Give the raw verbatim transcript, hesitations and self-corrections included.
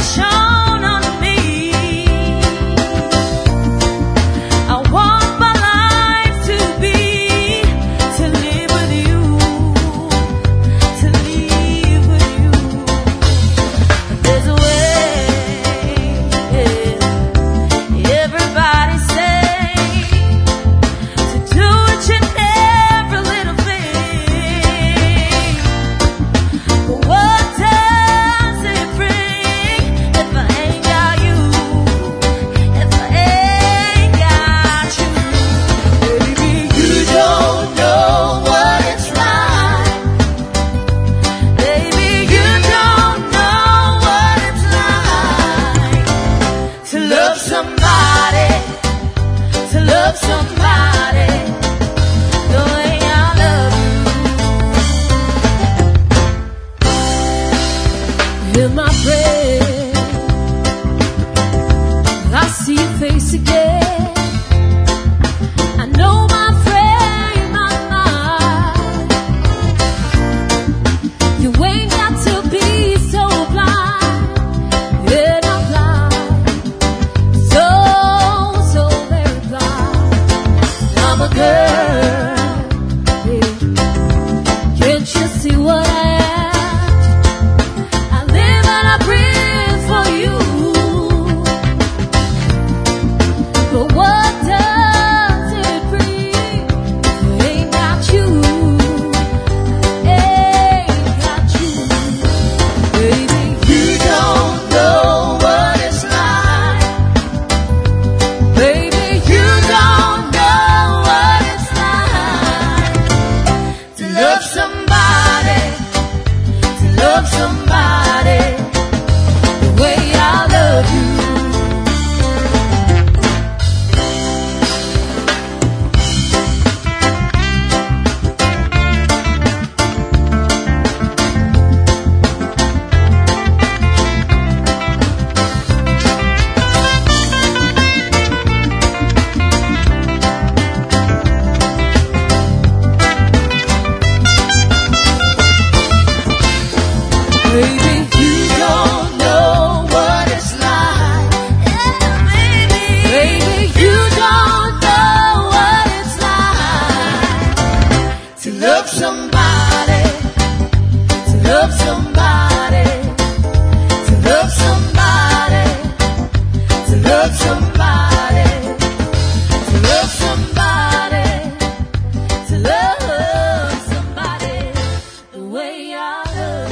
shone on me. I want my life to be to live with you, to live with you. There's a way, yeah. Everybody say to do each and every little thing. But what does it bring if I ain't got you? If I ain't got you, baby, you don't know what it's like. Baby, you don't know what it's like to love somebody, to love somebody the way I love you. Hear my prayer, I see your face again. I know my frame of mind. You ain't got to be so blind, yeah, not blind, so, so very blind. I'm a girl, yeah. Can't you see what I am? I live and I breathe for you. But what does it bring if I ain't got you? I ain't got you, baby. You don't know what it's like. Baby, you don't know what it's like to love somebody, to love somebody the way I love you. Baby, you don't know what it's like. Yeah, baby. Baby, you don't know what it's like to love somebody, to love somebody, to love somebody, to love somebody, to love somebody, to love somebody the way I love.